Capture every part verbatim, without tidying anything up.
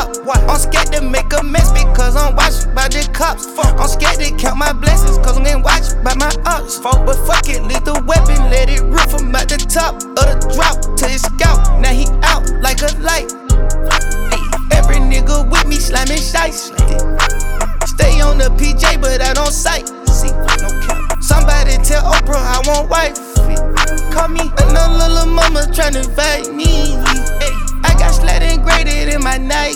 top. I'm scared to make a mess because I'm watched by the cops. I'm scared to count my blessings cause I'm getting watched by my ops. But fuck it, lethal weapon, let it rip from at the top of the drop to his scalp. Now he out like a light. Every nigga with me slamming shice. Stay on the P J, but I don't sight. See, no cap. Somebody tell Oprah I want wife. Call me another little mama tryna fight me. I got slat and graded in my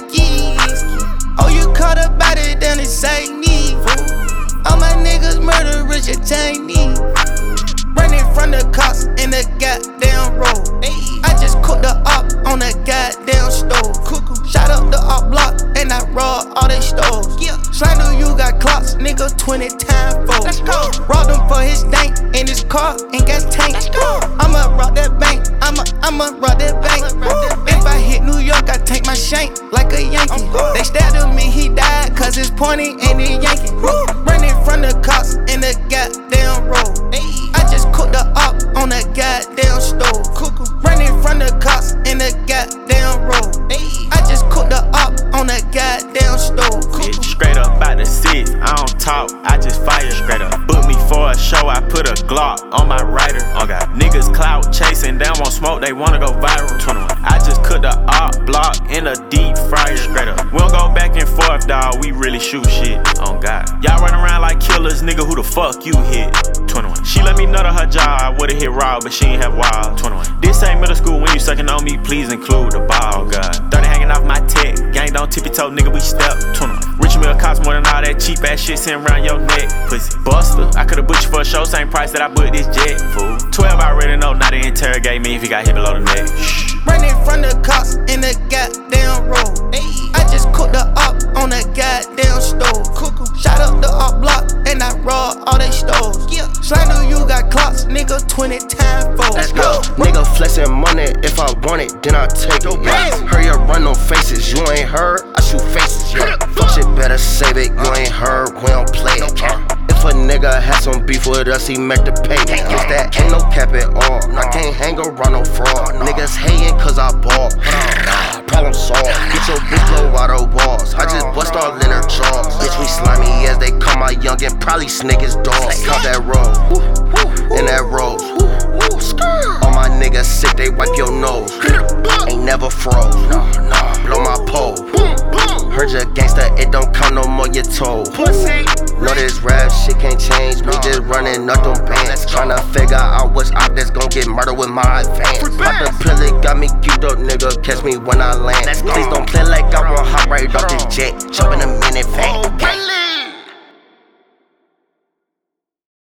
Nikes. Oh, you caught about it, then it's like me. All my niggas murderers, you Chinese. Running from the cops in the goddamn road. I just cooked the op on the goddamn stove. Shot up the op block and I robbed all they stores. Slander, you got clocks, nigga, twenty times fold. Robbed him for his dank in his car and gas tank. I'ma rob that bank, I'ma, I'ma rob that bank. If I hit New York, I take my shank like a Yankee. They stabbed him and he died cause it's pointing and he yanking. Running from the cops in the goddamn road. I just cooked the op on the goddamn stove. Running from the cops in the goddamn road. I just cooked the op on the goddamn stove. Yeah, straight up out the six, I don't talk, I just fire straight up. Book me for a show, I put a Glock on my rider. Oh God, niggas clout chasing, they want smoke, they wanna go viral. twenty-one I just cooked the op block in a deep fryer straight up. We don't go back and forth, dawg, we really shoot shit. Oh God, y'all run around like killers, nigga, who the fuck you hit? twenty-one She let me nut on her jaw, I would've hit raw, but she ain't have wild. twenty-one This ain't middle school, when you sucking on me, please include the ball. God, thirty hanging off my tech, gang don't tippy toe, nigga, we step. twenty-one Rich meal cost more than all that cheap ass shit sitting around your neck. Pussy buster, I could've booked you for a show, same price that I booked this jet, fool. twelve I already know, not to interrogate me if you got hit below the neck. Shh. Running from the cops in the goddamn road. I just cooked the op on the goddamn stove. Shot up the op block and I robbed all they stores. Slander, you got clocks, nigga, twenty times fold. Let's go. Nigga flexing money, if I want it, then I take it. Yeah. Hurry up, run no faces, you ain't heard, I shoot faces. Yeah. Fuck shit, better save it, you ain't heard, we don't play it. Uh. If a nigga has some beef with us, he make the pay. Cause that ain't no cap at all. I can't hang around no fraud. Niggas hating cause I ball. Problem solved. Get your bitch blow out the walls. I just bust all in her jaws. Bitch, we slimy as they call my youngin', probably snake his dogs. Count that roll, in that roll. All my niggas sick, they wipe your nose. Ain't never froze, nah, nah. Blow my pole. Heard ya gangsta, it don't count no more, you told. Know this rap shit can't change me, just running up them bands. Tryna figure out which op that's gon' get murdered with my advance. Pop the pill, it got me cute up, nigga, catch me when I land. Please don't play like I won't hop right off this jet, jump in a minute van.